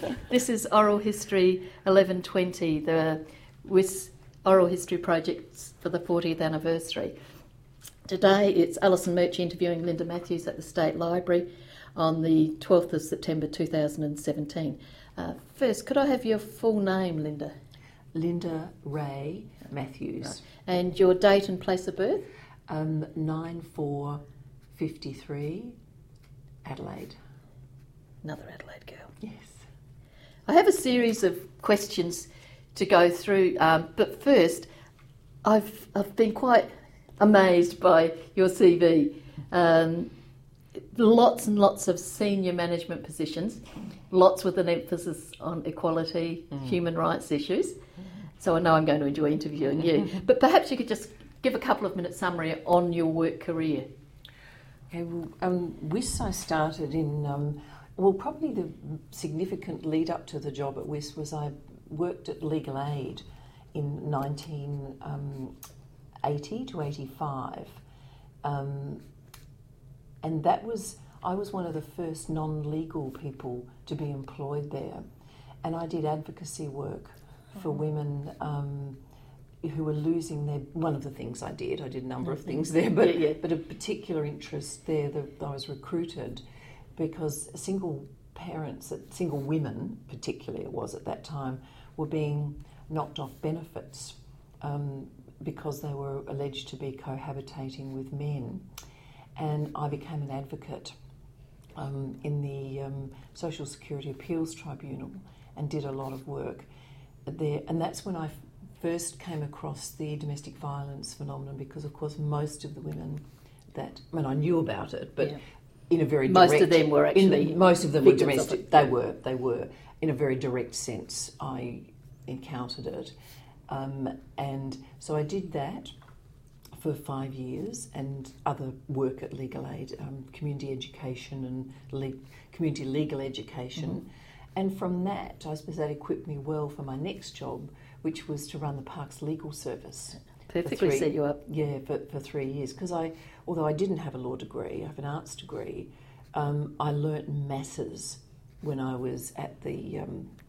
This is Oral History 1120, the WIS Oral History Projects for the 40th anniversary. Today it's Alison Murchie interviewing Linda Matthews at the State Library on the 12th of September 2017. First, could I have your full name, Linda? Linda Ray Matthews. Right. And your date and place of birth? 9453, Adelaide. Another Adelaide girl. Yes. I have a series of questions to go through, but first, I've been quite amazed by your CV. Lots and lots of senior management positions, lots with an emphasis on equality, human rights issues. So I know I'm going to enjoy interviewing you. But perhaps you could just give a couple of minutes summary on your work career. Okay, well, WIS I started in, probably the significant lead up to the job at WIS was I worked at Legal Aid in 1980 to 85. And that was, I was one of the first non-legal people to be employed there. And I did advocacy work for women who were losing their, one of the things I did a number of things there, but a particular interest there that I was recruited because single parents, single women particularly it was at that time, were being knocked off benefits because they were alleged to be cohabitating with men. And I became an advocate in the Social Security Appeals Tribunal and did a lot of work there. And that's when I first came across the domestic violence phenomenon because, of course, most of the women that, I knew about it, but in a very direct... Most of them were actually... most of them were domestic. They were. In a very direct sense, I encountered it. And so I did that for 5 years and other work at Legal Aid, community education and community legal education. And from that, I suppose that equipped me well for my next job, which was to run the Parks Legal Service. Perfectly set you up. Yeah, for 3 years. Because although I didn't have a law degree, I have an arts degree, I learnt masses when I was at the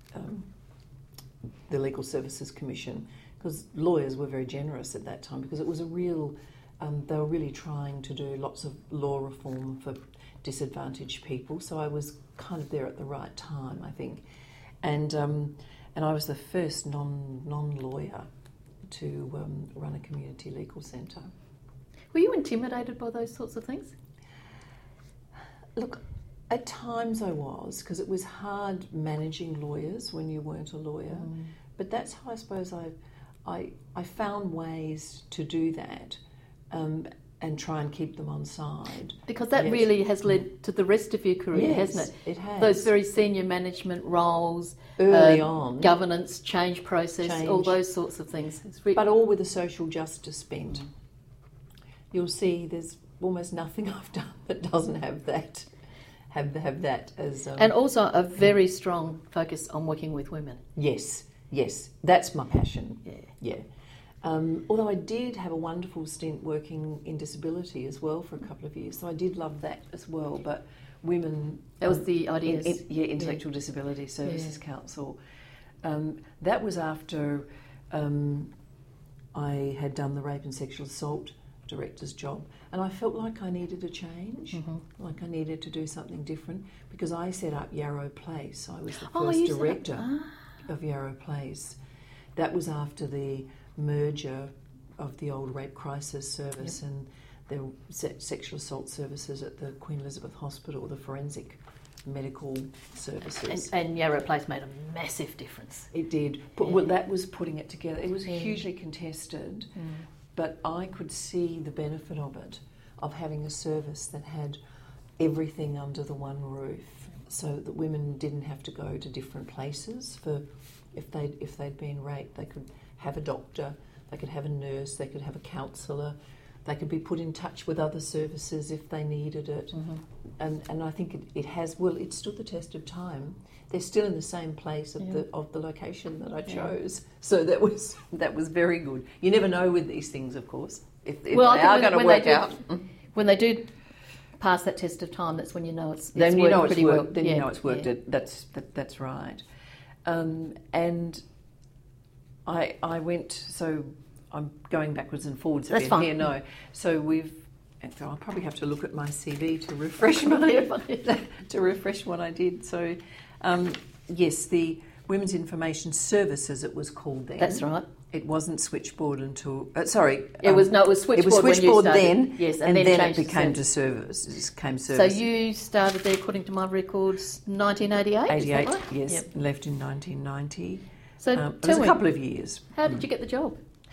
Legal Services Commission, because lawyers were very generous at that time because it was a real, they were really trying to do lots of law reform for disadvantaged people. So I was kind of there at the right time, I think. And I was the first non-lawyer to run a community legal centre. Were you intimidated by those sorts of things? Look, at times I was, because it was hard managing lawyers when you weren't a lawyer. But that's how I suppose I found ways to do that and try and keep them on side. Because that really has led to the rest of your career, hasn't it? It has. Those very senior management roles, early on. Governance, change process, all those sorts of things. But all with a social justice bent. You'll see there's almost nothing I've done that doesn't have that. Have that as... and also a very strong focus on working with women. Yes, that's my passion. Yeah. Although I did have a wonderful stint working in disability as well for a couple of years, so I did love that as well. But women... That was the idea. Intellectual Disability Services Council. That was after I had done the rape and sexual assault director's job, and I felt like I needed a change, like I needed to do something different, because I set up Yarrow Place. I was the first director of Yarrow Place. That was after the merger of the old Rape Crisis Service and the sexual assault services at the Queen Elizabeth Hospital, the forensic medical services. And Yarrow Place made a massive difference. It did. Well, that was putting it together. It was hugely contested. But I could see the benefit of it, of having a service that had everything under the one roof, so that women didn't have to go to different places for if they'd been raped. They could have a doctor, they could have a nurse, they could have a counsellor, they could be put in touch with other services if they needed it. And I think it stood the test of time. They're still in the same place of the location that I chose. So that was very good. You never know with these things, of course, if they are going to work out. When they do pass that test of time, that's when you know it's then you know worked it's pretty worked. well. Then Yeah, you know it's worked. yeah. That's right. And I went. So I'm going backwards and forwards a That's bit fine. here. No, so we've. And so I'll probably have to look at my CV to refresh to refresh what I did. So, yes, the Women's Information Services, it was called then. That's right. It wasn't Switchboard until. It was Switchboard. It was when you Switchboard started. then. Yes, and then it changed to became service. service. So you started there, according to my records, 1988. 88. Is that right? Yes, Yep. left in 1990. So It was tell a me, couple of years. how did you get the job?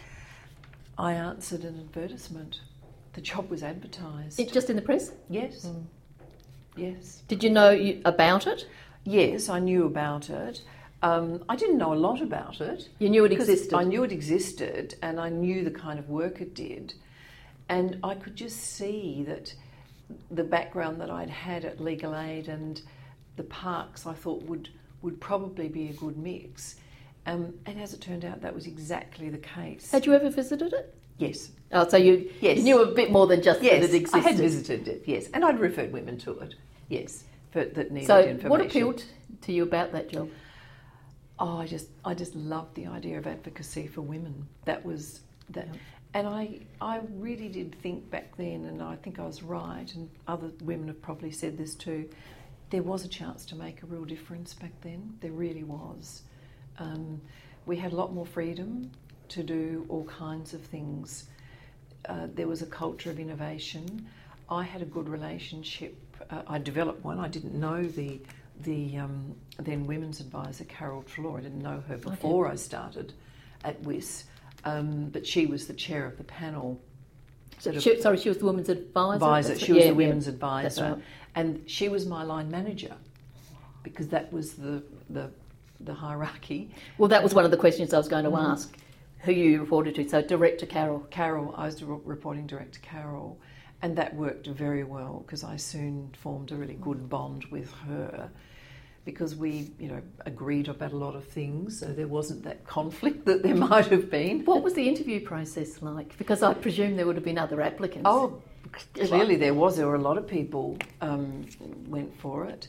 I answered an advertisement. The job was advertised. Just in the press? Yes. Yes. Did you know about it? Yes, I knew about it. I didn't know a lot about it. You knew it because existed? I knew it existed, and I knew the kind of work it did. And I could just see that the background that I'd had at Legal Aid and the parks, I thought would probably be a good mix. And as it turned out, that was exactly the case. Had you ever visited it? Yes. Oh, so you knew a bit more than just that Yes, it existed. I had visited it, yes. And I'd referred women to it, yes, that needed So information. what appealed to you about that job? Oh, I just loved the idea of advocacy for women. That was that, and I really did think back then, and I think I was right, and other women have probably said this too. There was a chance to make a real difference back then. There really was. We had a lot more freedom to do all kinds of things. There was a culture of innovation. I had a good relationship. I developed one. I didn't know the then women's advisor, Carol Trelaw. I didn't know her before I started at WIS, but she was the chair of the panel. She was the women's advisor? She was the women's advisor. That's right. And she was my line manager, because that was the hierarchy. Well, that was one of the questions I was going to ask. Who you reported to? So direct to Carol. Carol, I was reporting direct to Carol, and that worked very well because I soon formed a really good bond with her, because we, agreed about a lot of things, so there wasn't that conflict that there might have been. What was the interview process like? Because I presume there would have been other applicants. Oh, clearly there was. There were a lot of people went for it.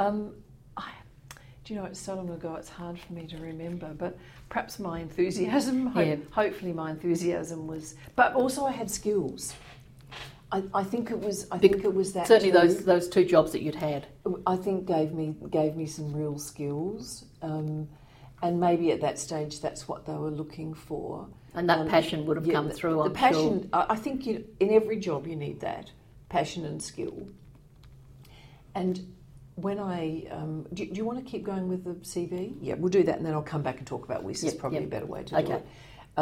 It's so long ago, it's hard for me to remember, but perhaps my enthusiasm, hopefully my enthusiasm was, but also I had skills. I think it was that certainly too. those two jobs that you'd had. I think gave me some real skills, and maybe at that stage that's what they were looking for. And that passion would have come through. The passion. Sure. I think in every job you need that passion and skill. And when do you want to keep going with the CV? Yeah, we'll do that, and then I'll come back and talk about WIS. It's probably a better way to do it.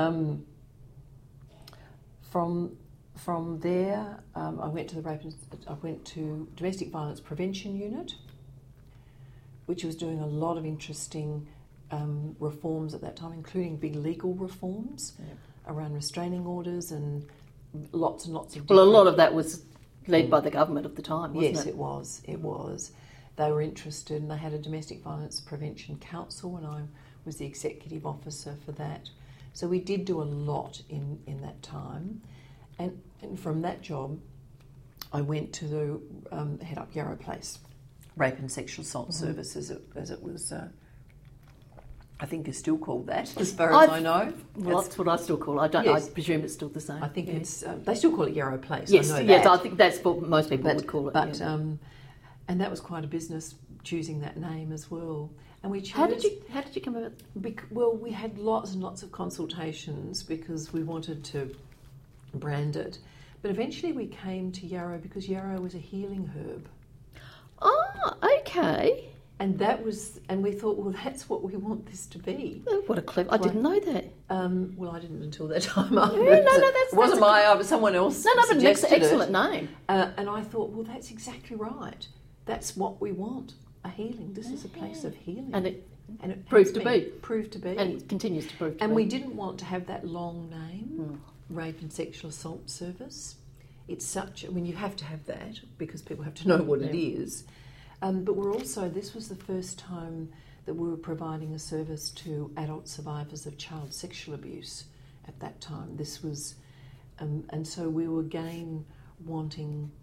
From there, I went to Domestic Violence Prevention Unit, which was doing a lot of interesting reforms at that time, including big legal reforms around restraining orders and lots and lots of. Well, a lot of that was led by the government at the time, wasn't it? Yes, it was. It was. They were interested, and they had a Domestic Violence Prevention Council, and I was the executive officer for that. So we did do a lot in that time. And from that job, I went to head up Yarrow Place, Rape and Sexual Assault Service, as it was, I think is still called that, as far as I know. Well, that's what I still call it. I presume it's still the same. I think it's, they still call it Yarrow Place, yes, I know yes, that. I think that's what most people would call it. But, and that was quite a business, choosing that name as well. And we chose. How did you come about? Well, we had lots and lots of consultations because we wanted to brand it. But eventually we came to yarrow because yarrow was a healing herb. Oh, okay. And we thought, well, that's what we want this to be. Oh, what a clever! I didn't know that. Well, I didn't until that time. No, that's it wasn't someone else. No, but an excellent it. Name. And I thought, well, that's exactly right. That's what we want. A healing. This is a place of healing. And it proved to be. And it continues to prove to be. And we didn't want to have that long name, Rape and Sexual Assault Service. It's you have to have that because people have to know what it is. But this was the first time that we were providing a service to adult survivors of child sexual abuse at that time. This was, and so we were again wanting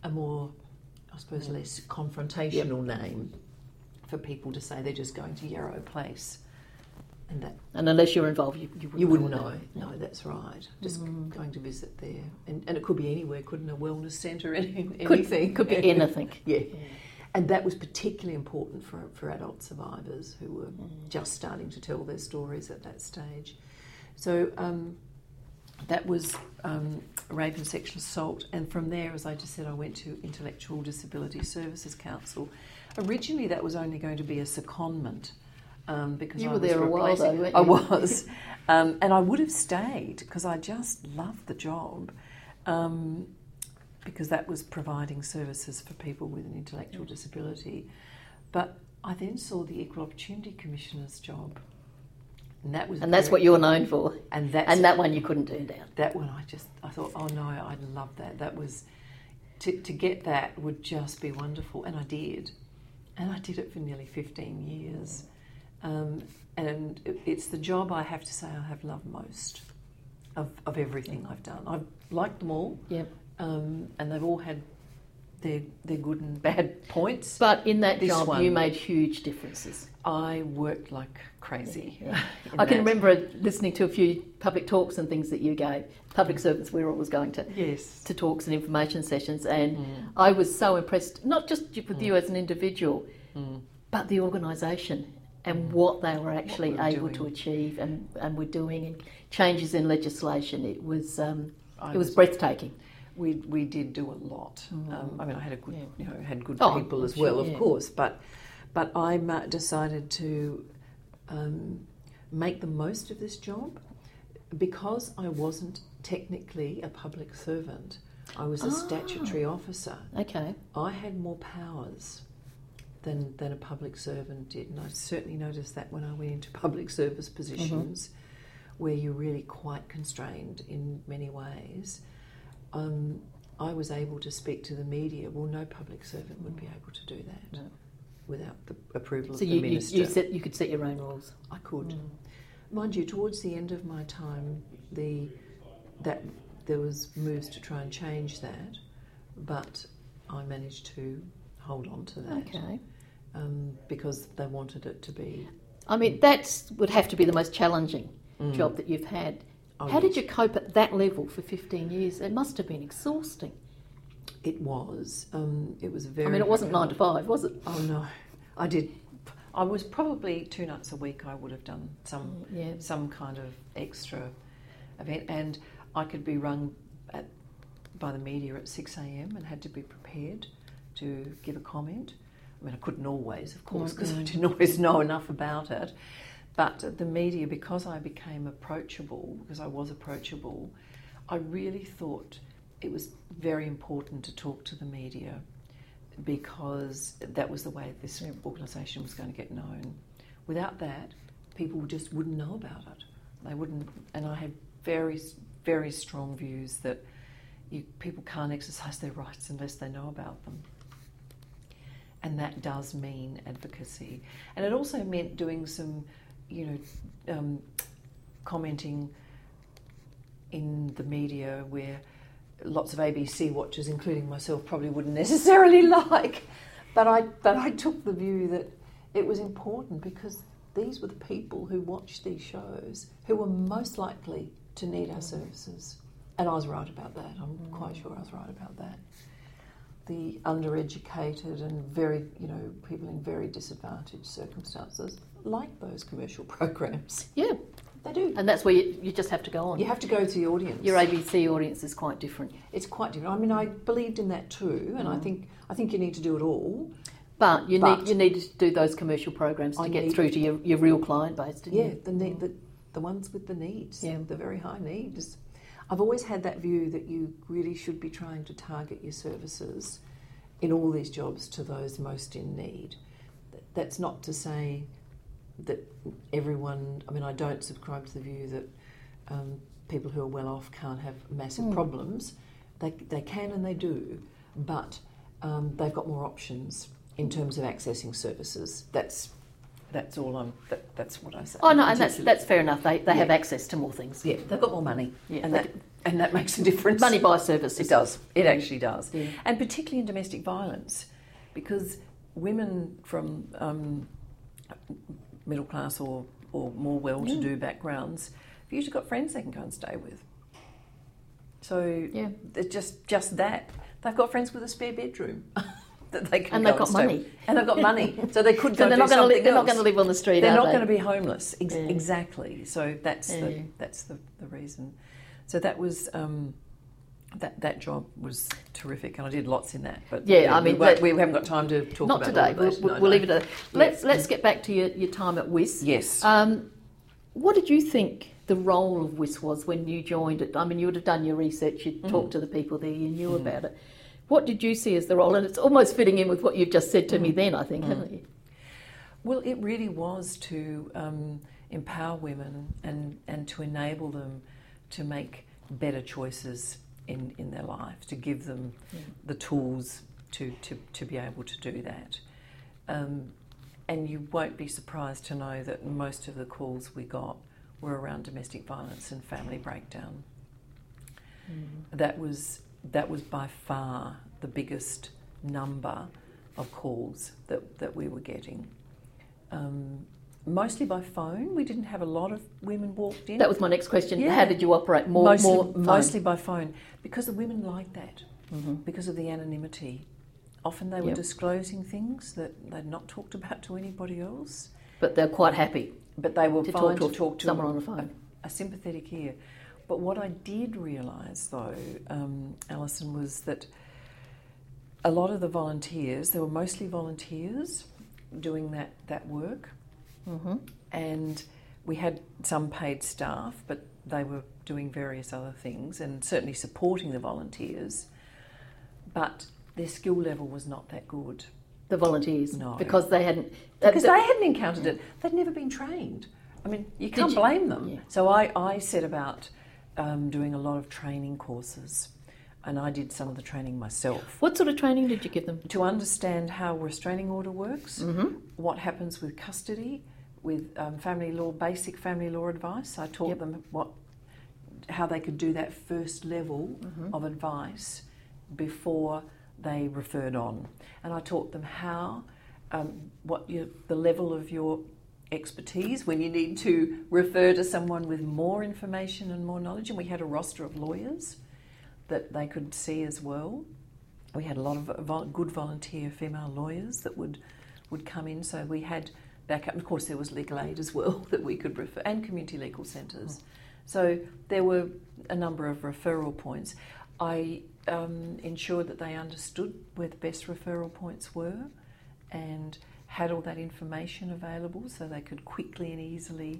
a more, I suppose, less confrontational name for people to say they're just going to Yarrow Place. And unless you're involved, you wouldn't know. No, that's right. Just going to visit there. And it could be anywhere, couldn't a wellness centre, anything. Could be anything. Yeah. And that was particularly important for adult survivors who were just starting to tell their stories at that stage. So that was rape and sexual assault. And from there, as I just said, I went to Intellectual Disability Services Council. Originally, that was only going to be a secondment. Because you were there a while though, weren't you? I was. And I would have stayed because I just loved the job. Because that was providing services for people with an intellectual disability. But I then saw the Equal Opportunity Commissioner's job. And that's what you're known for. And that one you couldn't turn down. That one I thought, oh no, I'd love that. That was, to get that would just be wonderful. And I did. And I did it for nearly 15 years. And it's the job I have to say I have loved most of everything I've done. I've liked them all. Yep. And they've all had their good and bad points. But in that job, you made huge differences. I worked like crazy. Yeah. I can remember listening to a few public talks and things that you gave. Public servants, we were always going to to talks and information sessions, and I was so impressed, not just with you as an individual, but the organisation and what they were actually able to achieve and were doing, and changes in legislation. It was breathtaking. We did do a lot. I mean, I had a good, had good people as well, of course. But I decided to make the most of this job because I wasn't technically a public servant. I was a statutory officer. Okay. I had more powers than a public servant did, and I certainly noticed that when I went into public service positions, where you're really quite constrained in many ways. I was able to speak to the media. Well, no public servant would be able to do that without the approval of the minister. So you could set your own rules. I could. Mind you, towards the end of my time, there was moves to try and change that, but I managed to hold on to that. Okay. Because they wanted it to be. I mean, that would have to be the most challenging job that you've had. How did you cope at that level for 15 years? It must have been exhausting. It was. It was very. I mean, it wasn't 9 to 5, was it? Oh no, I did. I was probably 2 nights a week. I would have done some kind of extra event, and I could be rung by the media at 6 a.m. and had to be prepared to give a comment. I mean, I couldn't always, of course, because I didn't always know enough about it. But the media, because I became approachable, because I was approachable, I really thought it was very important to talk to the media because that was the way this organisation was going to get known. Without that, people just wouldn't know about it. They wouldn't, and I had very, very strong views that people can't exercise their rights unless they know about them. And that does mean advocacy. And it also meant doing some commenting in the media where lots of ABC watchers, including myself, probably wouldn't necessarily like. But I took the view that it was important because these were the people who watched these shows who were most likely to need our services. And I was right about that. I'm quite sure I was right about that. The undereducated and very, people in very disadvantaged circumstances like those commercial programs. Yeah, they do. And that's where you just have to go on. You have to go to the audience. Your ABC audience is quite different. It's quite different. I mean, I believed in that too, and I think you need to do it all. But you need to do those commercial programs to get through to your real client base, didn't you? The ones with the needs, the very high needs. I've always had that view that you really should be trying to target your services in all these jobs to those most in need. That's not to say that everyone, I mean, I don't subscribe to the view that people who are well off can't have massive problems. They can and they do, but they've got more options in terms of accessing services. That's That's all that's what I say. Oh no, and that's fair enough. They have access to more things. Yeah, they've got more money, Yeah, and that makes a difference. money buys services. It does. It actually does. Yeah. And particularly in domestic violence, because women from middle class or more well-to-do backgrounds have usually got friends they can go and stay with. So it's just that. They've got friends with a spare bedroom that they can and go they've got stay money. with. And they've got money. So they could So go they're do not going something to they're not else. going to live on the street. They're are not they? going to be homeless. Yeah. Exactly. So that's the reason. So that was that job was terrific, and I did lots in that. But I mean, we haven't got time to talk not about today. all of that. We'll leave it at that. Let's get back to your time at WIS. Yes. What did you think the role of WIS was when you joined it? I mean, you would have done your research, you'd talked to the people there, you knew about it. What did you see as the role? And it's almost fitting in with what you've just said to me then, I think, haven't you? Well, it really was to empower women and to enable them to make better choices in their life, to give them the tools to be able to do that. And you won't be surprised to know that most of the calls we got were around domestic violence and family breakdown. That was by far the biggest number of calls that we were getting. Mostly by phone. We didn't have a lot of women walked in. That was my next question. Yeah. How did you operate? Mostly by phone, because the women liked that, because of the anonymity. Often they were disclosing things that they'd not talked about to anybody else. But they're quite happy. But they were to fine talk to talk to someone on the phone. A sympathetic ear. But what I did realise, though, Alison, was that a lot of the volunteers, there were mostly volunteers doing that work, and we had some paid staff, but they were doing various other things and certainly supporting the volunteers, but their skill level was not that good. The volunteers? No. Because they hadn't... Because they hadn't encountered it. They'd never been trained. I mean, you can't blame them. Yeah. So I set about doing a lot of training courses, and I did some of the training myself. What sort of training did you give them? To understand how a restraining order works, what happens with custody, with basic family law advice. I taught them how they could do that first level of advice before they referred on, and I taught them how, the level of your expertise when you need to refer to someone with more information and more knowledge. And we had a roster of lawyers that they could see as well. We had a lot of good volunteer female lawyers that would come in, so we had backup. Of course, there was legal aid as well that we could refer, and community legal centres. So there were a number of referral points. I ensured that they understood where the best referral points were and had all that information available so they could quickly and easily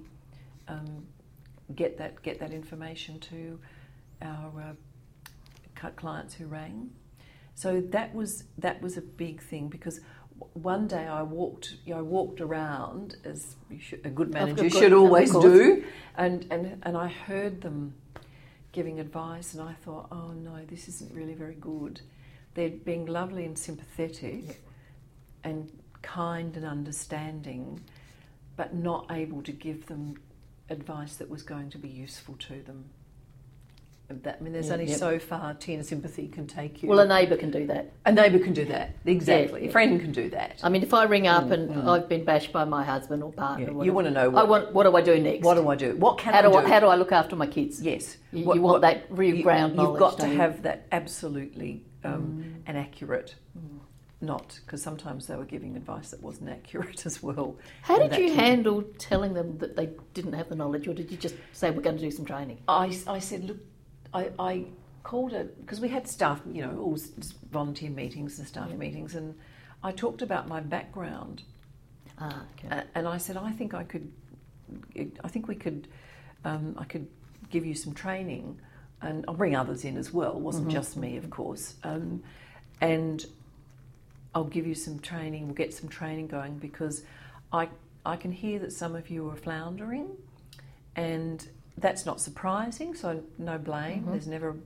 get that information to our clients who rang. So that was a big thing, because one day I walked around, as a good manager should always do, and I heard them giving advice, and I thought, oh no, this isn't really very good. They're being lovely and sympathetic and kind and understanding, but not able to give them advice that was going to be useful to them. There's only so far teen sympathy can take you. Well, a neighbour can do that. A neighbour can do that, exactly. A friend can do that. I mean, if I ring up and I've been bashed by my husband or partner, or you want to know what do I do next? What do I do? What can I do? How do I look after my kids? Yes. You want that real ground knowledge. You've got to have that absolutely and accurate. Not, because sometimes they were giving advice that wasn't accurate as well. How did you handle telling them that they didn't have the knowledge, or did you just say, we're going to do some training? I said, look, I called it, because we had staff, all volunteer meetings and staff meetings, and I talked about my background. Okay. And I said, I think we could give you some training, and I'll bring others in as well. It wasn't just me, of course. And I'll give you some training, we'll get some training going, because I can hear that some of you are floundering, and that's not surprising, so no blame. There's never,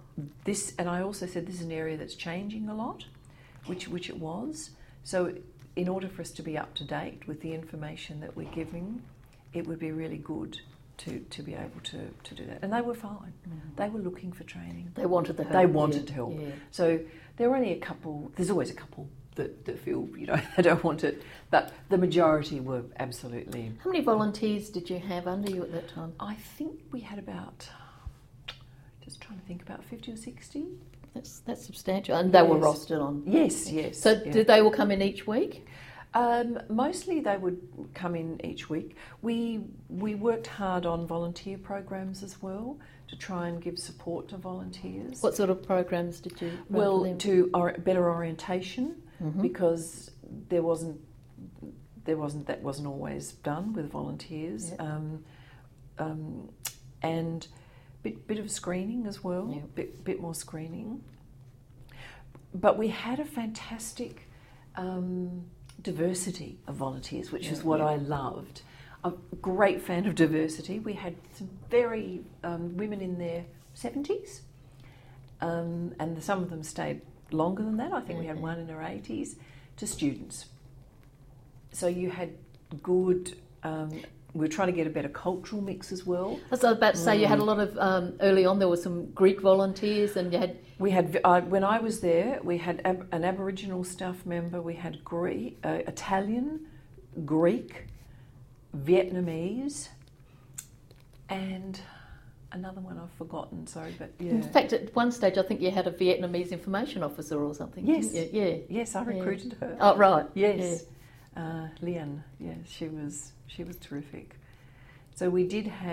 this, and I also said this is an area that's changing a lot, which it was. So in order for us to be up to date with the information that we're giving, it would be really good to be able to do that. And they were fine. They were looking for training. They wanted the help. They wanted help. Yeah. So there were only a couple, there's always a couple that feel, they don't want it. But the majority were absolutely... How many volunteers did you have under you at that time? I think we had about, just trying to think, about 50 or 60. That's substantial. And they were rostered on? Yes. So did they all come in each week? Mostly they would come in each week. We worked hard on volunteer programs as well to try and give support to volunteers. What sort of programs did you run for them? To better orientation, because that wasn't always done with volunteers, and bit of screening as well, bit more screening. But we had a fantastic diversity of volunteers, which is what I loved. I'm a great fan of diversity. We had some very women in their 70s, and some of them stayed longer than that. I think we had one in her 80s, to students. So you had good... we were trying to get a better cultural mix as well. I was about to say, you had a lot of... early on, there were some Greek volunteers, and you had... We had, when I was there, we had an Aboriginal staff member, we had Greek, Italian, Greek, Vietnamese, and another one I've forgotten, sorry, but yeah. In fact, at one stage, I think you had a Vietnamese information officer or something, yes. didn't you? Yeah. Yes, I recruited her. Oh, right. Yes. Lian, yes, she was terrific. So we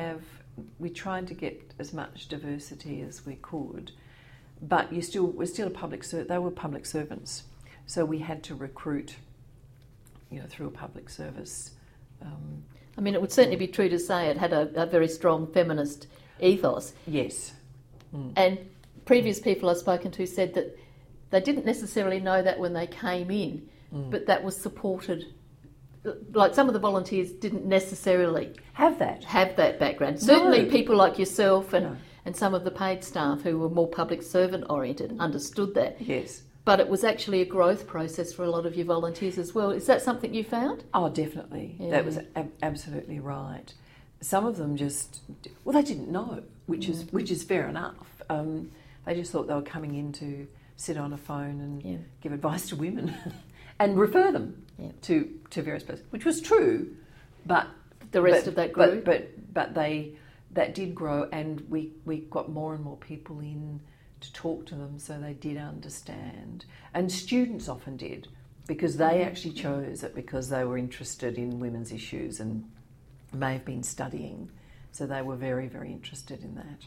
tried to get as much diversity as we could, but we're still they were public servants, so we had to recruit, through a public service. I mean, it would certainly be true to say it had a very strong feminist ethos. Yes. And previous people I've spoken to said that they didn't necessarily know that when they came in, but that was supported. Like some of the volunteers didn't necessarily have that background. Certainly people like yourself and some of the paid staff who were more public servant oriented understood that. Yes. But it was actually a growth process for a lot of your volunteers as well. Is that something you found? Oh, definitely. Yeah. That was absolutely right. Some of them they didn't know, which is fair enough. They just thought they were coming in to sit on a phone and give advice to women and refer them to various places, which was true, but the rest of that grew. But that did grow, and we got more and more people in to talk to them, so they did understand. And students often did, because they actually chose it because they were interested in women's issues and may have been studying, so they were very, very interested in that.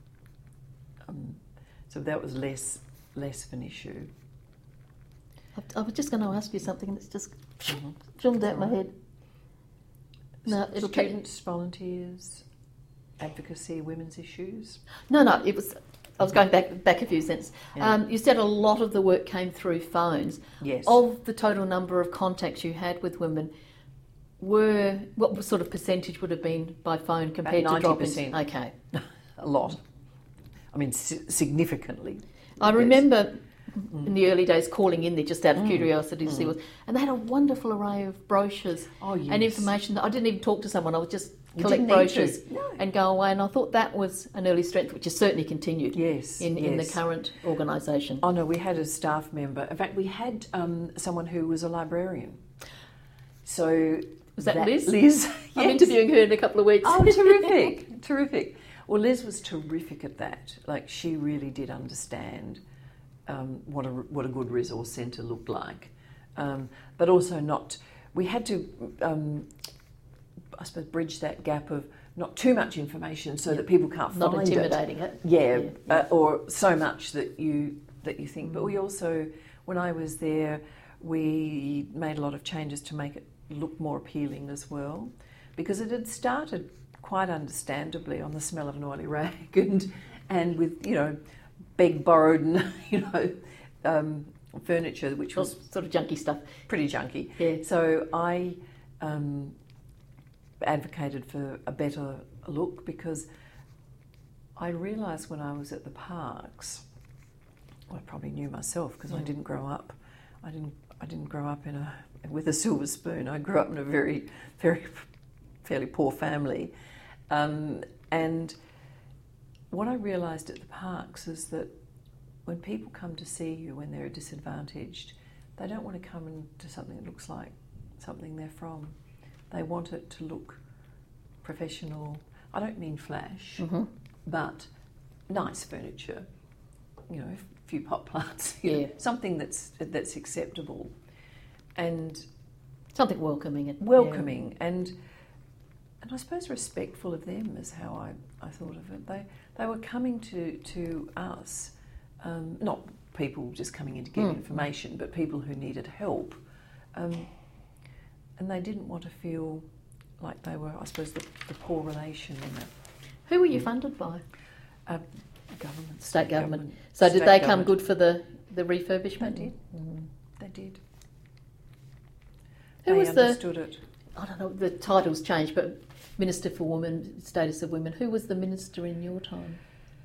So that was less of an issue. I was just going to ask you something that's just jumped out my head. No, students, volunteers, advocacy, women's issues. No, it was. I was going back a few sentences. Yeah. You said a lot of the work came through phones. Yes. Of the total number of contacts you had with women, what sort of percentage would have been by phone compared to drop-ins? 90%. Okay. A lot. I mean, significantly. I remember in the early days calling in there just out of curiosity to see what, and they had a wonderful array of brochures and information that I didn't even talk to someone. I was just collect brochures and go away, and I thought that was an early strength, which has certainly continued in the current organisation. Oh no, we had a staff member. In fact, we had someone who was a librarian. So was that Liz? Liz, I'm interviewing her in a couple of weeks. Oh, terrific, terrific. Well, Liz was terrific at that. Like, she really did understand what a good resource centre looked like, but also not. We had to, I suppose, bridge that gap of not too much information so that people can't find it. Not intimidating it. Yeah. Or so much that you think. But we also, when I was there, we made a lot of changes to make it look more appealing as well, because it had started quite understandably on the smell of an oily rag and with begged, borrowed, and furniture, which was sort of junky stuff. Pretty junky. Yeah. So I advocated for a better look, because I realised when I was at the parks, well, I probably knew myself because I didn't grow up. I didn't grow up in with a silver spoon. I grew up in a very, very, fairly poor family. And what I realised at the parks is that when people come to see you when they're disadvantaged, they don't want to come into something that looks like something they're from. They want it to look professional. I don't mean flash, but nice furniture, a few pot plants, something that's acceptable and something welcoming. And I suppose respectful of them is how I thought of it. They were coming to us, not people just coming in to get information, but people who needed help, and they didn't want to feel like they were, I suppose, the poor relation in it. Who were you funded by? Government. State government. So did they come good for the refurbishment? They did. They did. Who was understood it. I don't know, the title's changed, but Minister for Women, Status of Women. Who was the minister in your time?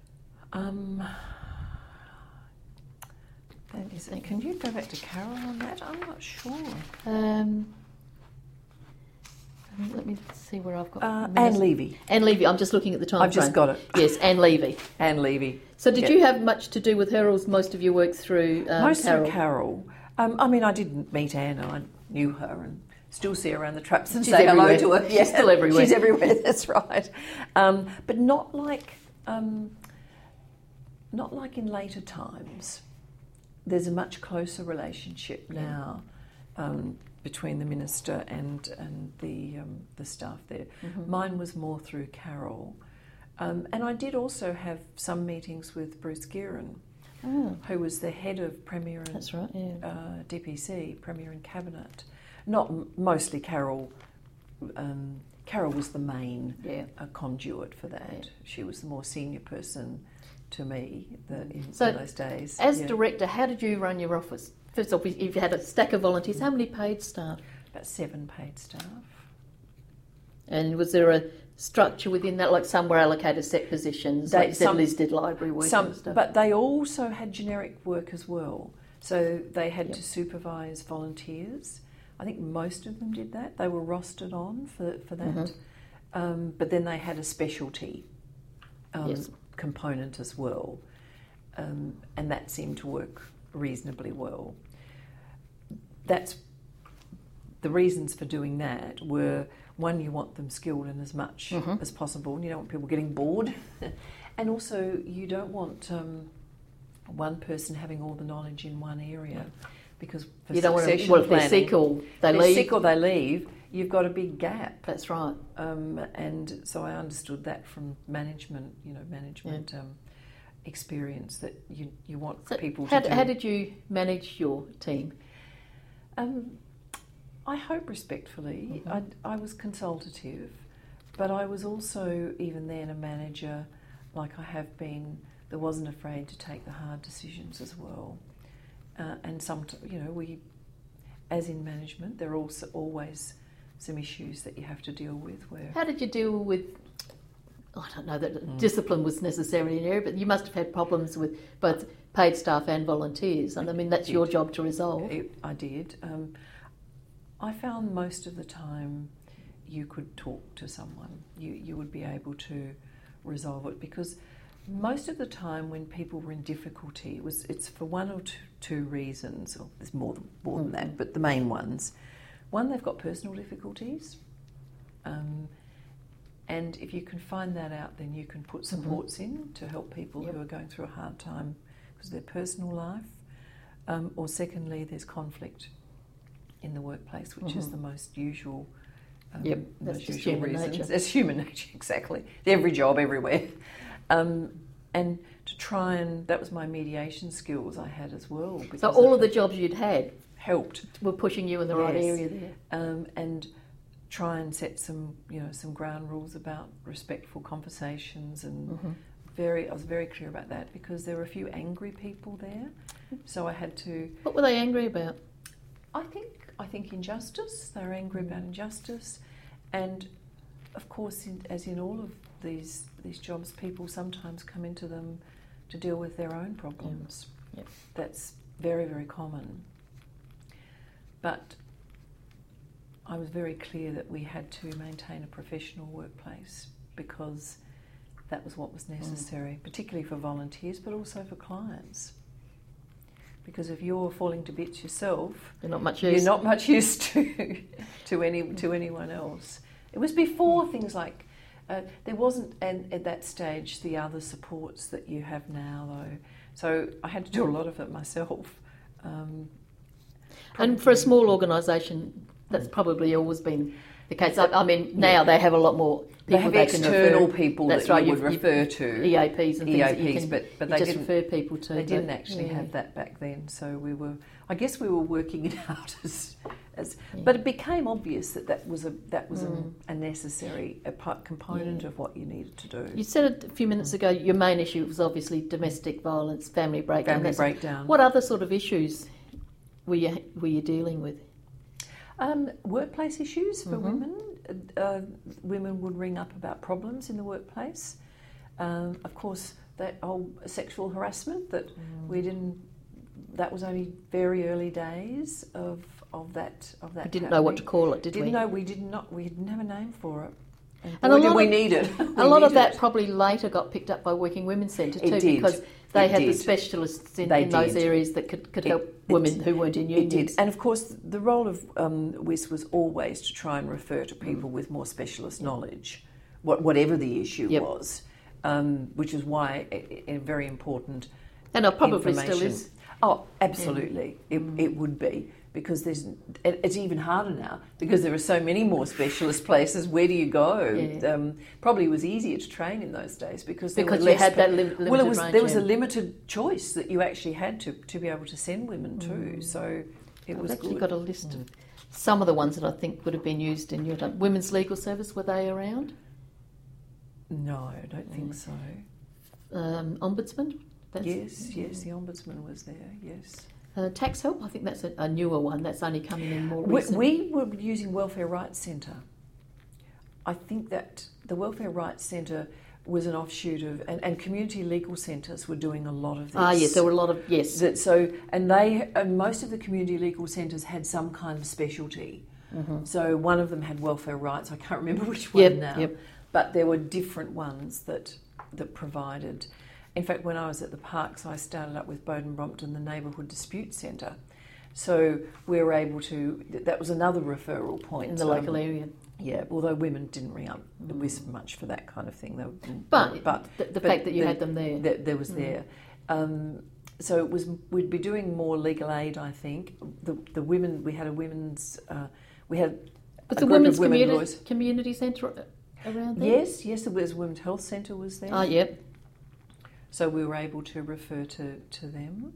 Can you go back to Carol on that? I'm not sure. Let me see where I've got... Anne Levy. Anne Levy, I'm just looking at the time I've just got it. Yes, Anne Levy. Anne Levy. So did you have much to do with her, or was most of your work through Carol? Through Carol. I didn't meet Anne, I knew her and still see her around the traps and say hello to her. She's still everywhere. She's everywhere, that's right. But not like in later times. There's a much closer relationship now between the minister and the staff there. Mine was more through Carol. And I did also have some meetings with Bruce Gearan, who was the head of Premier and That's right, yeah. DPC, Premier and Cabinet. Not mostly Carol. Carol was the main conduit for that. Yeah. She was the more senior person to me in those days. As director, how did you run your office? First off, if you had a stack of volunteers, how many paid staff? About 7 paid staff. And was there a structure within that, like some were allocated set positions, like Liz did library work and stuff? But they also had generic work as well. So they had to supervise volunteers. I think most of them did that. They were rostered on for that. But then they had a specialty component as well. And that seemed to work reasonably well. That's the reasons for doing that were, one, you want them skilled in as much as possible. You don't want people getting bored. And also you don't want one person having all the knowledge in one area, because for you don't want to, if they're sick or they leave, you've got a big gap. That's right. And so I understood that from management experience, that you want people to do. How did you manage your team? I hope respectfully. I was consultative, but I was also, even then, a manager, like I have been, that wasn't afraid to take the hard decisions as well. And we, as in management, there are also always some issues that you have to deal with. How did you deal with, I don't know that discipline was necessarily an area, but you must have had problems with both paid staff and volunteers, and I mean that's your job to resolve. I did. I found most of the time you could talk to someone. You would be able to resolve it, because most of the time when people were in difficulty, it's for one or two reasons, or there's more than that, but the main ones. One, they've got personal difficulties, and if you can find that out, then you can put supports in to help people who are going through a hard time because of their personal life. Or secondly, there's conflict in the workplace, which is the most usual. That's just human nature. It's human nature, exactly. Every job, everywhere. And to try that was my mediation skills I had as well. So all of the jobs you'd had helped. Were pushing you in the right area there. And try and set some ground rules about respectful conversations, and I was very clear about that, because there were a few angry people there, so I had to. What were they angry about? I think injustice. They were angry about injustice, and of course, as in all of these jobs, people sometimes come into them to deal with their own problems. That's very, very common. But I was very clear that we had to maintain a professional workplace because that was what was necessary, particularly for volunteers, but also for clients. Because if you're falling to bits yourself, You're not much used to anyone else. It was before things like there wasn't at that stage the other supports that you have now, though. So I had to do a lot of it myself. And for a small organisation, that's probably always been the case. I mean, now they have a lot more people they have external people that's that right, you would refer to. EAPs and things that you can but you they just didn't refer people to. They didn't actually have that back then. So I guess we were working it out but it became obvious that was a necessary component of what you needed to do. You said a few minutes ago your main issue was obviously domestic violence, family breakdown. What other sort of issues were you dealing with? Workplace issues for women. Women would ring up about problems in the workplace. Of course, that whole sexual harassment that we didn't. That was only very early days of that. We didn't know what to call it, did we? We didn't know. We didn't have a name for it. And a lot we needed. A lot of that probably later got picked up by Working Women's Centre too, because they had the specialists in those areas that could help women who weren't in unions. It did. And of course, the role of WIS was always to try and refer to people with more specialist knowledge, whatever the issue was, which is why a very important and it probably still is. Oh, absolutely. It would be. Because it's even harder now because there are so many more specialist places. Where do you go? Yeah. Probably it was easier to train in those days because you had that limited range. There was a limited choice that you actually had to be able to send women to. So it was. I've actually got a list of some of the ones that I think would have been used in your Women's Legal Service. Were they around? No, I don't think so. Ombudsman. Yes, the Ombudsman was there. Yes. Tax help, I think that's a newer one that's only coming in more recently. We were using Welfare Rights Centre. I think that the Welfare Rights Centre was an offshoot of, and community legal centres were doing a lot of this. Yes, there were a lot of, yes. And most of the community legal centres had some kind of specialty. Mm-hmm. So one of them had welfare rights, I can't remember which one now, but there were different ones that provided. In fact, when I was at the parks, I started up with Bowden Brompton, the Neighbourhood Dispute Centre. So we were able to, that was another referral point. In the local area. Yeah, although women didn't ring up WIS much for that kind of thing. But the fact that you had them there. There was there. So we'd be doing more legal aid, I think. The women, we had a women's, But the Women's Community Centre around there? Yes, there was a Women's Health Centre was there. Oh, yep. So we were able to refer to them.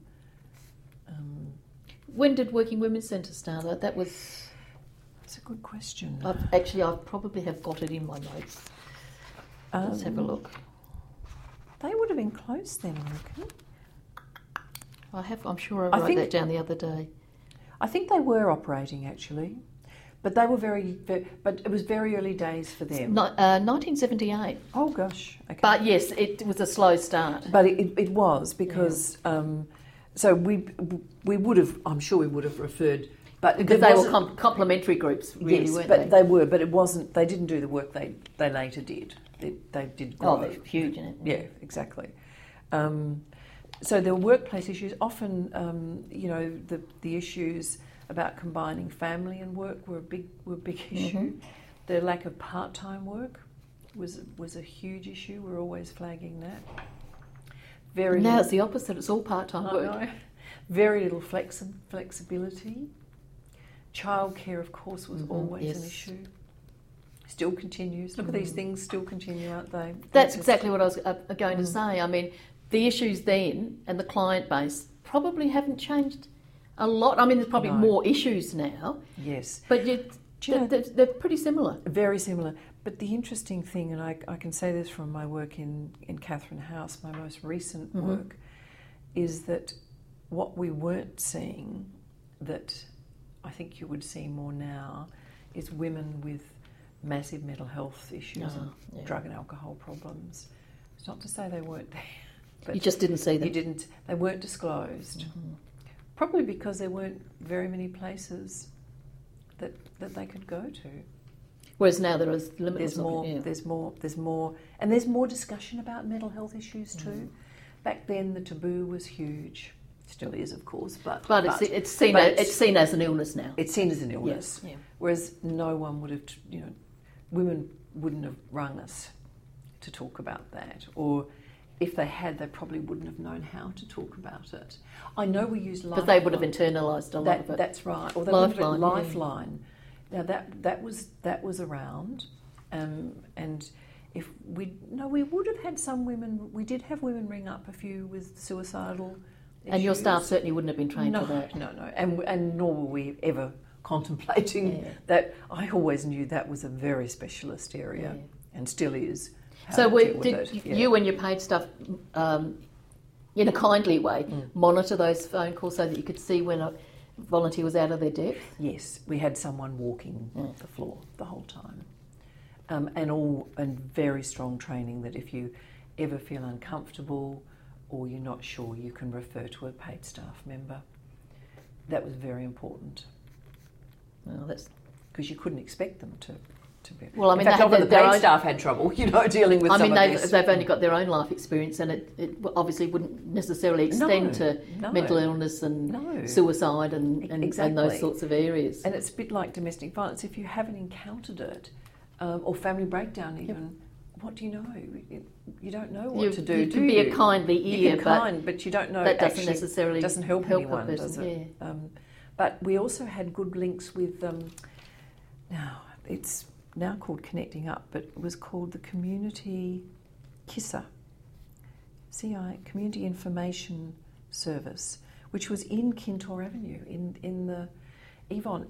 When did Working Women's Centre start? That's a good question. I probably have got it in my notes. Let's have a look. They would have been close then, I reckon. I'm sure I wrote that down the other day. I think they were operating actually. But they were but it was very early days for them. 1978. Oh gosh. Okay. But yes, it was a slow start. But it was because so we would have. I'm sure we would have referred, but because they were complementary groups, really, weren't they? They were, but it wasn't. They didn't do the work they later did. They did grow. They're huge in it. Yeah, exactly. So there were workplace issues. Often, the issues about combining family and work were a big issue. Mm-hmm. The lack of part-time work was a huge issue. We're always flagging that. Now it's the opposite. It's all part-time work. Very little flexibility. Childcare, of course, was always an issue. Still continues. Look at these things still continue, aren't they? That's exactly what I was going to say. I mean, the issues then and the client base probably haven't changed a lot. I mean, there's probably more issues now. Yes. But they're pretty similar. Very similar. But the interesting thing, and I can say this from my work in Catherine House, my most recent work, is that what we weren't seeing that I think you would see more now is women with massive mental health issues and drug and alcohol problems. It's not to say they weren't there. But you just didn't see them. They weren't disclosed. Mm-hmm. Probably because there weren't very many places that they could go to. Whereas now there is limitless. There's more, and there's more discussion about mental health issues too. Back then, the taboo was huge. Still is, of course, but it's seen as an illness now. It's seen as an illness. Yes, yeah. Whereas no one would have, women wouldn't have rung us to talk about that, or if they had, they probably wouldn't have known how to talk about it. I know we use Lifeline. But they would have internalised a lot of it. That's right. Or they Lifeline. Now that was around, and if we would have had some women. We did have women ring up a few with suicidal issues. And your staff certainly wouldn't have been trained for that. No, and nor were we ever contemplating that. I always knew that was a very specialist area, and still is. So you and your paid staff, in a kindly way, monitor those phone calls so that you could see when a volunteer was out of their depth? Yes, we had someone walking the floor the whole time, and very strong training that if you ever feel uncomfortable or you're not sure, you can refer to a paid staff member. That was very important. Well, that's because you couldn't expect them to be. Well, I mean, in fact, the paid staff had trouble, dealing with some of this. They've only got their own life experience, and it obviously wouldn't necessarily extend to mental illness and suicide and those sorts of areas. And it's a bit like domestic violence. If you haven't encountered it, or family breakdown even, what do you know? You don't know what to do. You can be a kindly ear, but you don't know. That doesn't necessarily help anyone, does it? Yeah. But we also had good links with. Now it's now called Connecting Up, but it was called the Community KISSA, Community Information Service, which was in Kintore Avenue in the Yvonne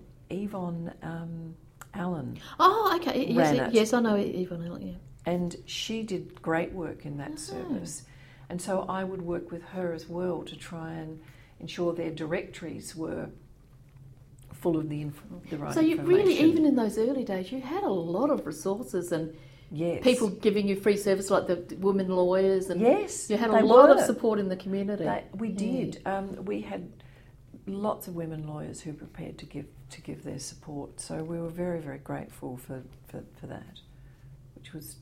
Allen. Oh, okay. Yes, I know Yvonne Allen. Yeah. And she did great work in that service, and so I would work with her as well to try and ensure their directories were full of the right information. So you really, even in those early days, you had a lot of resources and people giving you free service, like the women lawyers, and you had a lot of support in the community. We did. We had lots of women lawyers who were prepared to give their support. So we were very, very grateful for that, which was,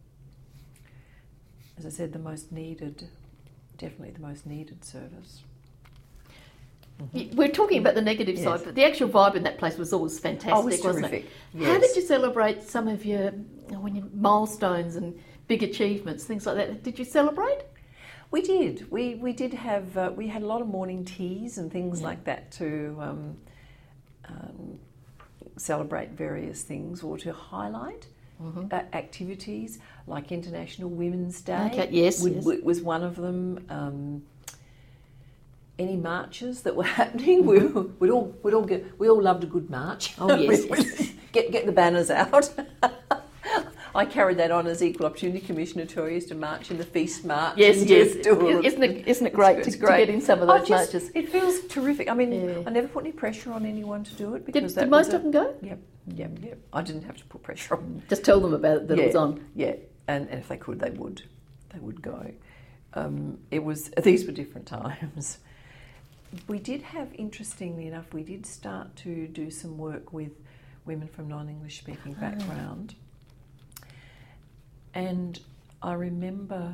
as I said, definitely the most needed service. Mm-hmm. We're talking about the negative side, but the actual vibe in that place was always fantastic, wasn't it? Yes. How did you celebrate some of your milestones and big achievements, things like that? Did you celebrate? We did. We did have. We had a lot of morning teas and things like that to celebrate various things or to highlight activities like International Women's Day. Okay. Yes, was one of them. Any marches that were happening, we all loved a good march. Oh yes, get the banners out. I carried that on as Equal Opportunity Commissioner too. I used to march in the Feast March. Yes. Isn't it great to get in some of those marches? It feels terrific. I mean, I never put any pressure on anyone to do it because did most of them go? Yep. I didn't have to put pressure on. Just tell them about it that it was on. Yeah, and if they could, they would go. These were different times. We did have, interestingly enough, we did start to do some work with women from non-English speaking background. And I remember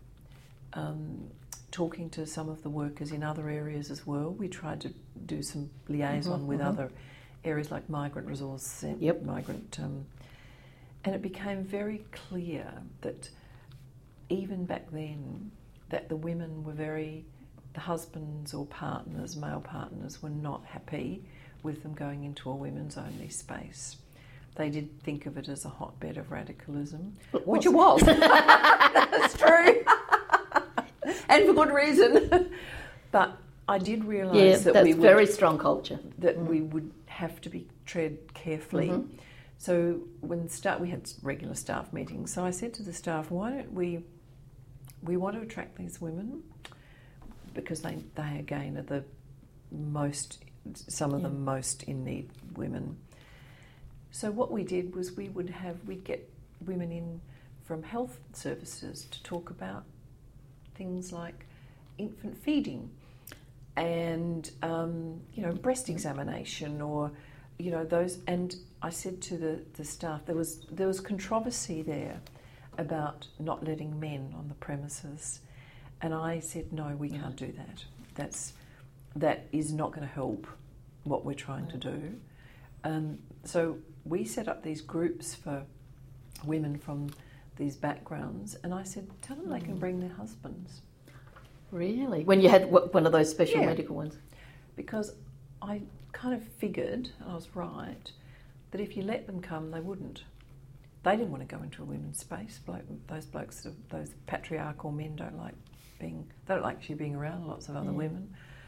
talking to some of the workers in other areas as well. We tried to do some liaison with other areas like migrant resource, migrant, and it became very clear that even back then that the women were the husbands or partners, male partners, were not happy with them going into a women's only space. They did think of it as a hotbed of radicalism, which it was. That's true. And for good reason. But I did realise that that's very strong culture. That we would have to tread carefully. So we had regular staff meetings. So I said to the staff, why don't we want to attract these women because they again are some of the most in need women. So what we did was we'd get women in from health services to talk about things like infant feeding and breast examination or you know, those, and I said to the staff, there was controversy there about not letting men on the premises, and I said, no, we can't do that. That is not going to help what we're trying to do. So we set up these groups for women from these backgrounds, and I said, tell them they can bring their husbands. Really? When you had one of those special medical ones? Because I kind of figured, and I was right, that if you let them come, they wouldn't. They didn't want to go into a women's space. Those blokes, those patriarchal men don't like actually being around lots of other women.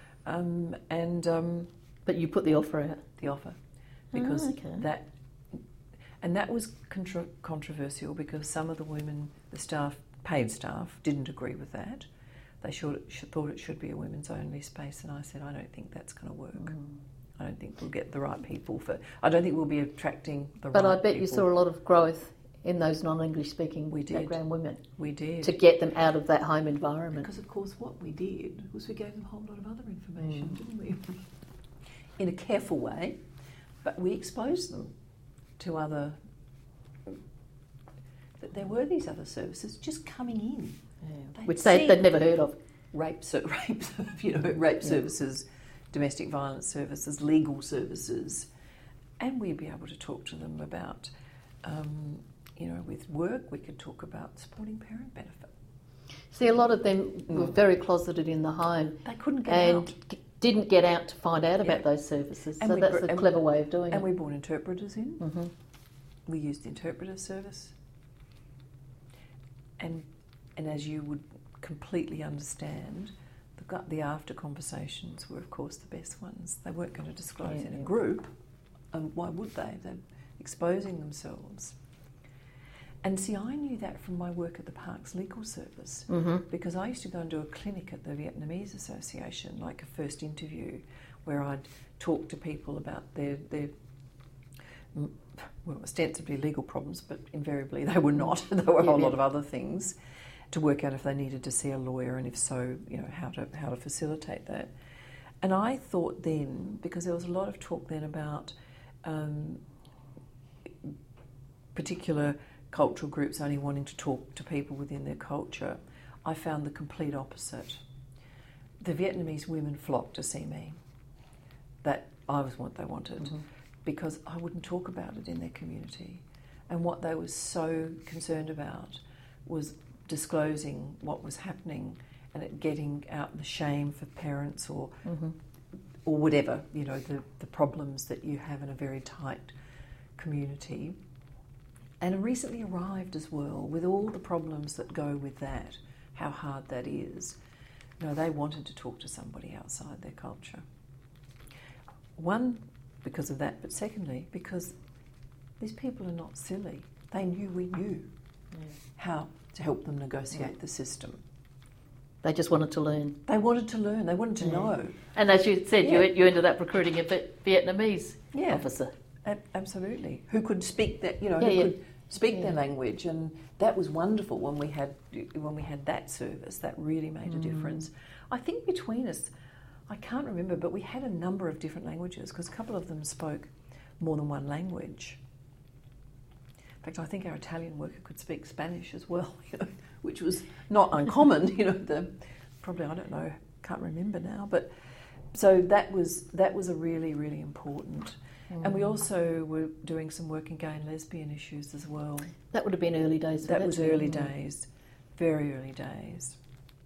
But you put the offer out? The offer. Because that was controversial because some of the women, the staff, paid staff, didn't agree with that. They thought it should be a women's only space, and I said, I don't think that's going to work. I don't think we'll get the right people I don't think we'll be attracting the right people. But I bet you saw a lot of growth in those non-English speaking background women. We did. To get them out of that home environment. Because of course what we did was we gave them a whole lot of other information, didn't we? In a careful way, but we exposed them to that there were these other services just coming in. Yeah. Which they'd never heard of. Rape services, domestic violence services, legal services, and we'd be able to talk to them about, with work we could talk about supporting parent benefit. See, a lot of them were very closeted in the home. They couldn't get out. And didn't get out to find out about those services. And so that's a clever way of doing it. And we brought interpreters in. Mm-hmm. We used the interpreter service. And as you would completely understand, the after conversations were, of course, the best ones. They weren't going to disclose in a group. And why would they? They're exposing themselves. And see, I knew that from my work at the Parks Legal Service, because I used to go and do a clinic at the Vietnamese Association, like a first interview, where I'd talk to people about their ostensibly legal problems, but invariably they were not. There were a whole lot of other things, to work out if they needed to see a lawyer, and if so, how to facilitate that. And I thought then, because there was a lot of talk then about particular cultural groups only wanting to talk to people within their culture, I found the complete opposite. The Vietnamese women flocked to see me. That I was what they wanted, because I wouldn't talk about it in their community. And what they were so concerned about was disclosing what was happening and it getting out the shame for parents or whatever, the problems that you have in a very tight community. And recently arrived as well, with all the problems that go with that, how hard that is. They wanted to talk to somebody outside their culture. One, because of that, but secondly, because these people are not silly. They knew we knew how to help them negotiate the system. They just wanted to learn. They wanted to learn. They wanted to know. And as you said, you ended up recruiting a Vietnamese officer. Absolutely. Who could speak that, could speak their language, and that was wonderful when we had that service. That really made a difference. I think between us, I can't remember, but we had a number of different languages because a couple of them spoke more than one language. In fact, I think our Italian worker could speak Spanish as well, which was not uncommon. Probably, I don't know, can't remember now, but so that was a really, really important. And we also were doing some work in gay and lesbian issues as well. That would have been early days. That was early days, very early days.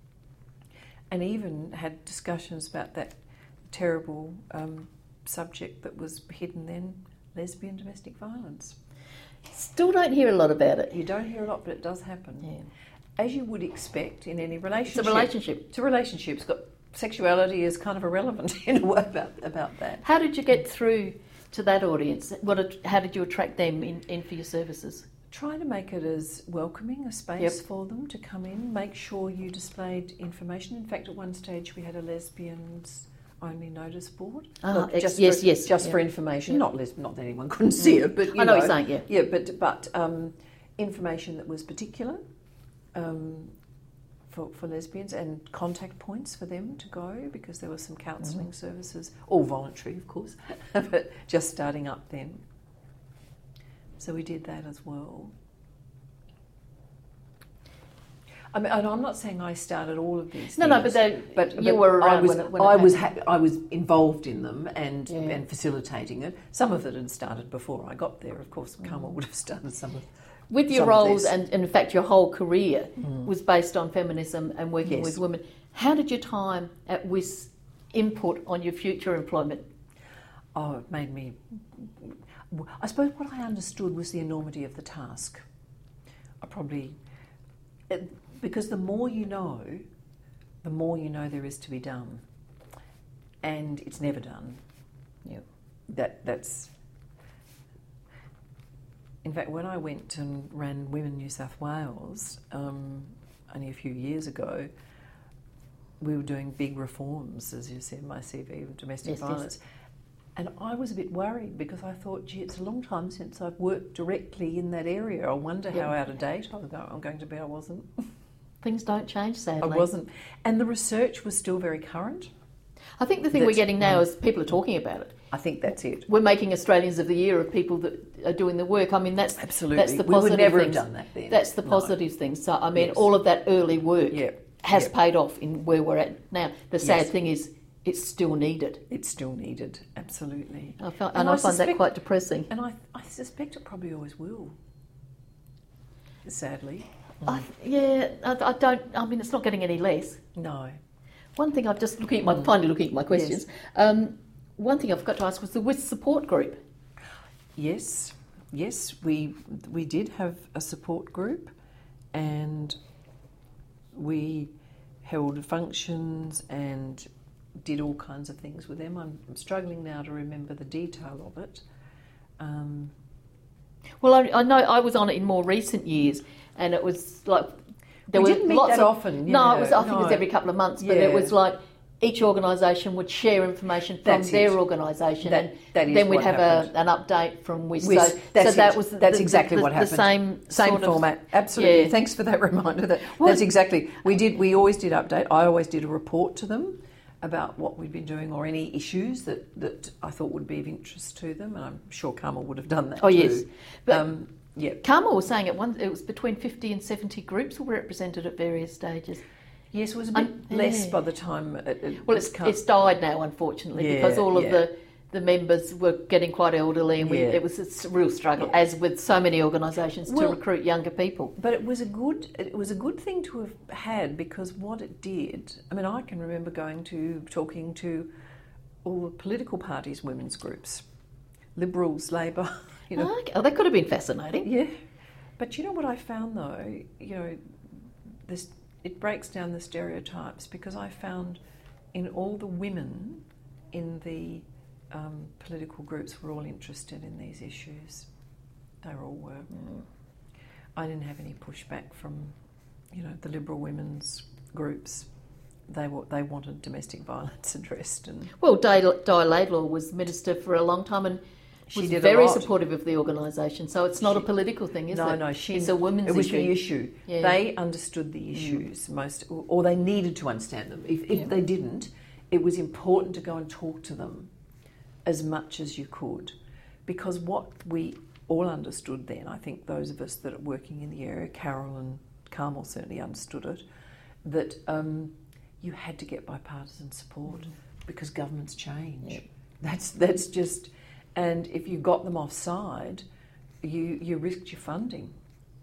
And even had discussions about that terrible subject that was hidden then, lesbian domestic violence. Still don't hear a lot about it. You don't hear a lot, but it does happen. Yeah. As you would expect in any relationship. It's a relationship. It's a relationship. It's got, sexuality is kind of irrelevant in a way about that. How did you get through to that audience? How did you attract them in for your services? Try to make it as welcoming a space for them to come in. Make sure you displayed information. In fact, at one stage we had a lesbians only notice board. Just for information. Not that anyone couldn't see it, but I know what you're saying. But information that was particular for lesbians, and contact points for them to go, because there were some counselling services, all voluntary of course, but just starting up then. So we did that as well. I mean, and I'm not saying I started all of these things. But you were around when I was involved in them and facilitating it. Some of it had started before I got there. Of course, Carmel would have started some of. With your roles, and in fact your whole career was based on feminism and working with women. How did your time at WIS input on your future employment? Oh, it made me... I suppose what I understood was the enormity of the task. Because the more you know there is to be done. And it's never done. Yep. That's... In fact, when I went and ran Women New South Wales only a few years ago, we were doing big reforms, as you said in my CV, of domestic violence. Yes. And I was a bit worried because I thought, gee, it's a long time since I've worked directly in that area. I wonder how out of date I'm going to be. I wasn't. Things don't change, sadly. I wasn't. And the research was still very current. I think the thing we're getting now is people are talking about it. I think that's it. We're making Australians of the Year of people that are doing the work. I mean, that's absolutely. That's the positive we would never things. Have done that then. That's the positive thing. So, I mean, all of that early work has paid off in where we're at now. The sad thing is, it's still needed. It's still needed, absolutely. I find that quite depressing. And I suspect it probably always will. Sadly. I don't. I mean, it's not getting any less. No. One thing I'm just finally looking at my questions. Yes. One thing I forgot to ask was the WIS support group. Yes, we did have a support group, and we held functions and did all kinds of things with them. I'm struggling now to remember the detail of it. Well, I know I was on it in more recent years, and it was like there we were didn't meet lots that often. No, I think it was every couple of months, but it was like each organisation would share information from their organisation, and then we'd have an update from WIS. That's exactly what happened. Same format. Absolutely. Yeah. Thanks for that reminder. That's exactly. We always did update. I always did a report to them about what we'd been doing or any issues that I thought would be of interest to them, and I'm sure Carmel would have done that too. Yes. But Carmel was saying it was between 50 and 70 groups were represented at various stages. Yes, it was a bit less by the time it's died now, unfortunately, because all of the members were getting quite elderly, and it was a real struggle, as with so many organisations, to recruit younger people. But it was a good thing to have had, because what it did, I mean, I can remember talking to all the political parties' women's groups, Liberals, Labor. Oh, that could have been fascinating. Yeah, but you know what I found though, it breaks down the stereotypes, because I found in all the women in the political groups were all interested in these issues. They all were. I didn't have any pushback from, the Liberal women's groups. They wanted domestic violence addressed. Well, Di Laidlaw was minister for a long time, and she was very supportive of the organisation. So it's not a political thing, is it? No, it's a women's issue. It was the issue. Yeah. They understood the issues or they needed to understand them. If they didn't, it was important to go and talk to them as much as you could, because what we all understood then, I think those of us that are working in the area, Carol and Carmel certainly understood it, that you had to get bipartisan support because governments change. Yeah. That's just... And if you got them offside, you risked your funding.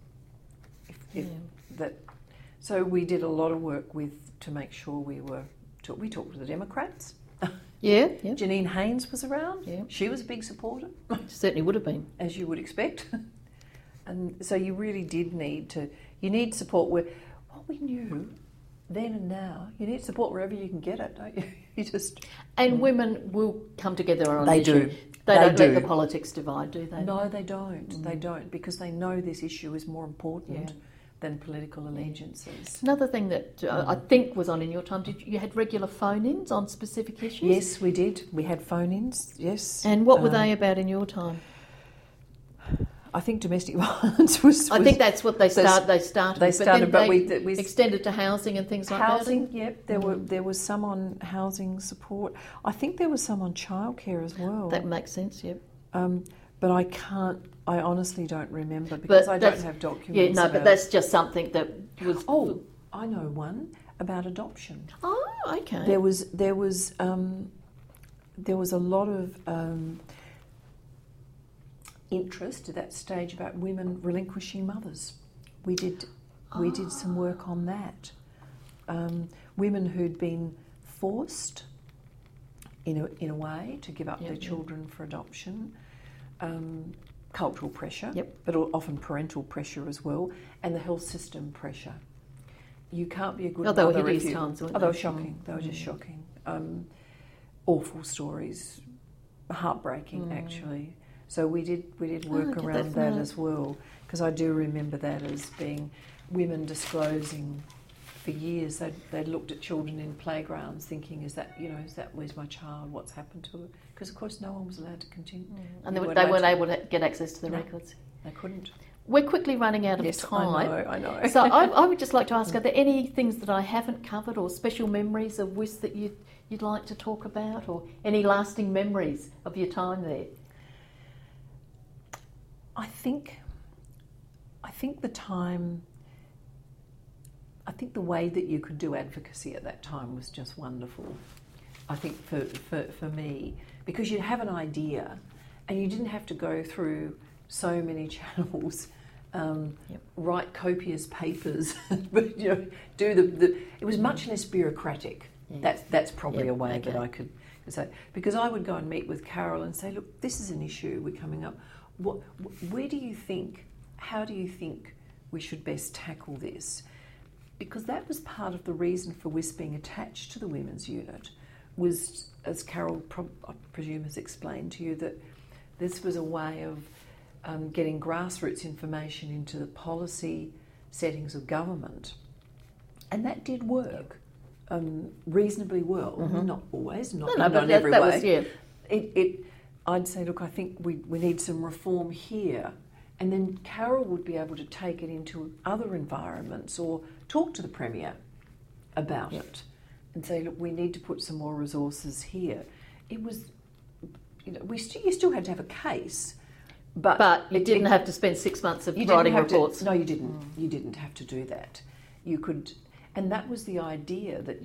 So we did a lot of work to make sure we talked to the Democrats. Yeah. Janine Haynes was around. Yeah. She was a big supporter. Certainly would have been. As you would expect. And so you really did need support where, what we knew then and now, you need support wherever you can get it, don't you? Women will come together on They an issue. do. They don't let the politics divide, do they? No, they don't. They don't, because they know this issue is more important than political allegiances. Another thing that I think was on in your time, you had regular phone-ins on specific issues? Yes, we did. We had phone-ins, yes. And what were they about in your time? I think domestic violence was. I think that's what they started. They started, but we extended to housing and things like that. Housing, yep. There was some on housing support. I think there was some on childcare as well. That makes sense. Yep. But I honestly don't remember because I don't have documents. Yeah, no, but that's just something that was. Oh, I know one about adoption. Oh, okay. There was a lot of interest at that stage about women relinquishing mothers. We did some work on that. Women who'd been forced, in a way, to give up their children for adoption. Cultural pressure, but often parental pressure as well, and the health system pressure. You can't be a good mother. They were hideous times, weren't they? They were shocking. They were just shocking. Awful stories, heartbreaking actually. So we did work around that as well, because I do remember that as being women disclosing for years. They'd looked at children in playgrounds thinking, is that where's my child? What's happened to her? Because of course no one was allowed to continue. And they weren't able to get access to the records. They couldn't. We're quickly running out of time. I know. So I would just like to ask, are there any things that I haven't covered or special memories of WIS that you'd like to talk about, or any lasting memories of your time there? I think the way that you could do advocacy at that time was just wonderful. I think for me, because you'd have an idea and you didn't have to go through so many channels, write copious papers, but do the. It was much less bureaucratic. That's probably a way that I could say, because I would go and meet with Carol and say, look, this is an issue we're coming up. Where do you think? How do you think we should best tackle this? Because that was part of the reason for WIS being attached to the women's unit, was, as Carol, I presume, has explained to you, that this was a way of getting grassroots information into the policy settings of government. And that did work reasonably well. Not always, not in every way. I'd say, look, I think we need some reform here. And then Carol would be able to take it into other environments or talk to the Premier about it and say, look, we need to put some more resources here. It was, you still had to have a case. But you didn't have to spend 6 months of writing reports. No, you didn't. You didn't have to do that. You could, and that was the idea, that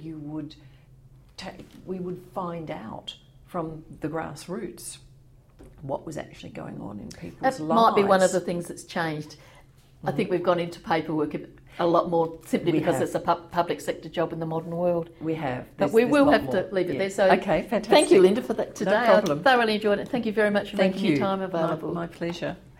we would find out from the grassroots what was actually going on in people's lives. That might be one of the things that's changed. I think we've gone into paperwork a lot more, simply because it's a public sector job in the modern world. We have. But we will have to leave it there. So okay, fantastic. Thank you, Linda, for that today. No problem. I thoroughly enjoyed it. Thank you very much for making your time available. My pleasure.